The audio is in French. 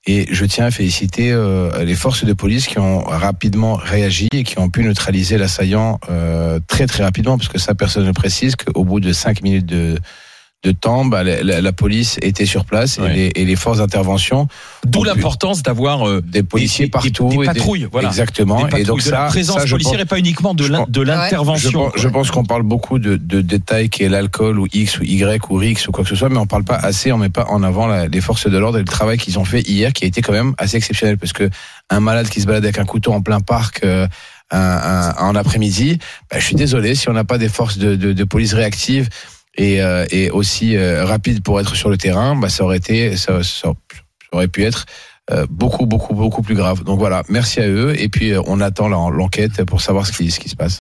Et je tiens à féliciter les forces de police qui ont rapidement réagi et qui ont pu neutraliser l'assaillant très très rapidement, parce que ça, personne ne précise qu'au bout de 5 minutes de temps, la police était sur place et les forces d'intervention. D'où l'importance d'avoir des policiers partout, des patrouilles, voilà. Exactement. Des patrouilles, et donc de la présence policière et pas uniquement de l'intervention. Je pense qu'on parle beaucoup de détails qui est l'alcool ou X ou Y ou Rix ou quoi que ce soit, mais on parle pas assez, on met pas en avant les forces de l'ordre et le travail qu'ils ont fait hier, qui a été quand même assez exceptionnel, parce que un malade qui se balade avec un couteau en plein parc en après-midi, je suis désolé, si on n'a pas des forces de police réactives et aussi rapide pour être sur le terrain, ça aurait pu être beaucoup plus grave. Donc voilà, merci à eux, et puis on attend l'enquête pour savoir ce qui se passe.